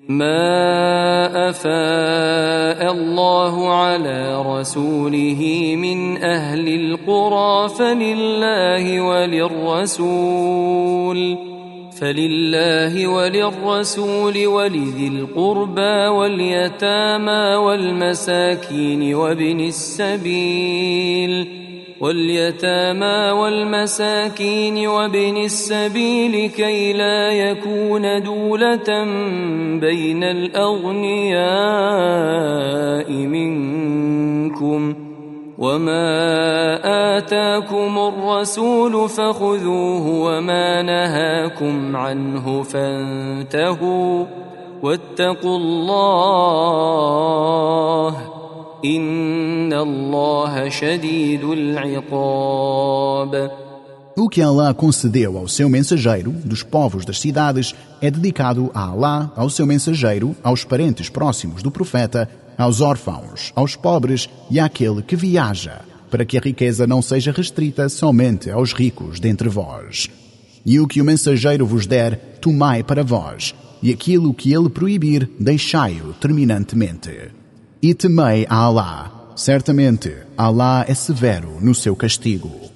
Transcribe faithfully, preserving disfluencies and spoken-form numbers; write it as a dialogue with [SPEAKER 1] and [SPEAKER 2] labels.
[SPEAKER 1] ما أفاء الله على رسوله من أهل القرى فلله وللرسول فلله وللرسول ولذي القربى واليتامى والمساكين وابن السبيل واليتامى والمساكين وابن السبيل كي لا يكون دولة بين الأغنياء منكم وما آتاكم الرسول فخذوه وما نهاكم عنه فانتهوا واتقوا الله إن الله شديد العقاب.
[SPEAKER 2] O que Allah concedeu ao seu mensageiro dos povos das cidades é dedicado a Allah, ao seu mensageiro, aos parentes próximos do profeta, aos órfãos, aos pobres e àquele que viaja, para que a riqueza não seja restrita somente aos ricos dentre vós. E o que o mensageiro vos der, tomai para vós, e aquilo que ele proibir, deixai-o terminantemente. E temei a Allah. Certamente, Allah é severo no seu castigo.